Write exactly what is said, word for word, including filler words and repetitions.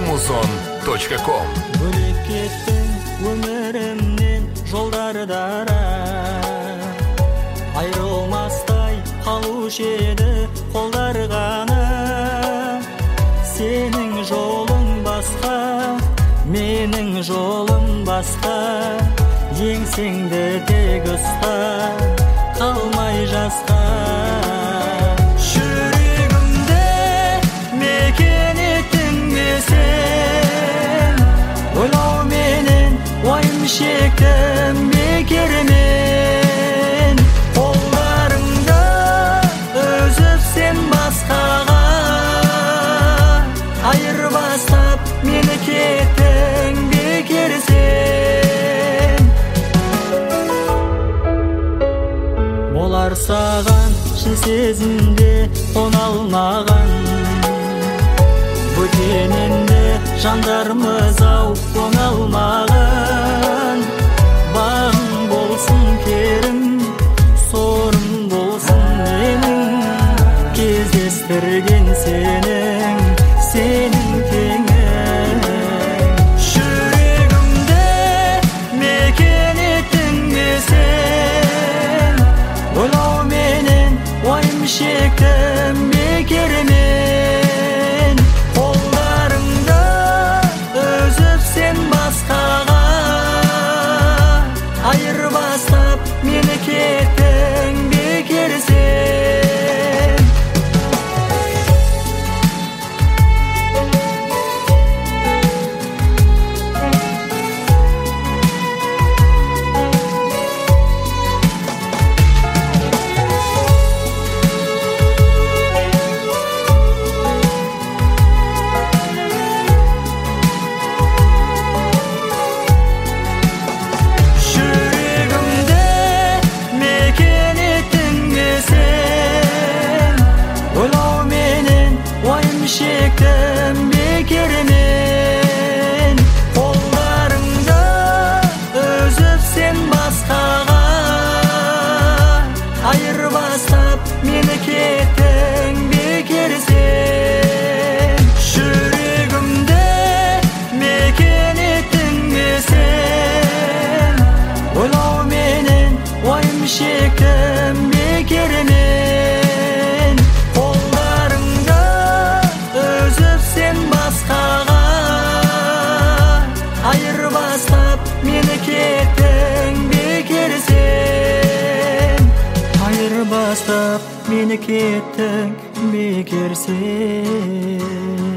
музон точка ком. Бөлек кеттің өмірімнен жолдардара, айрылмастай қалушы еді қолдар ғана. Сенің жолың басқа, менің жолым басқа. Еңсеңді тек ұста, қалмай жасқа. Жүрегімде мекен еттің бе сен, ойлауменен уайым шектім бекермен. Қолдарыңда үзіп сен басқаға, айырбастап мені кеттің бекер сен. Болар саған шын сезімде қоналмаған, бөтенінде жандармыз ау оңалмаған. Бағың болсын керім, сорым болсын менің, кездестірген сенің, сенің теңің. Жүрегімде мекен еттің бе сен, ойлауменен уайым шектім бекермен. Қолдарыңда үзіп сен басқаға, айырбастап мені кеттің бекер сен. Шектім бекермен. Қолдарыңда үзіп сен басқаға, айырбастап мені кеттің бекер сен. Жүрегімде мекен еттің бе сен, ойлауменен уайым шектім бекермен. Сен басқаға, айырбастап мені кеттің бекер сен. Айырбастап мені кеттің бекер сен.